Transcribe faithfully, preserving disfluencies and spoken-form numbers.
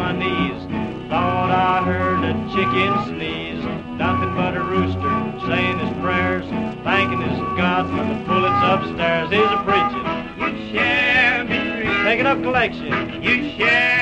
my knees. Thought I heard a chicken sneeze. Nothing but a rooster saying his prayers, thanking his God for the bullets upstairs. Here's a preaching. You shall be free. Taking up collection. You shall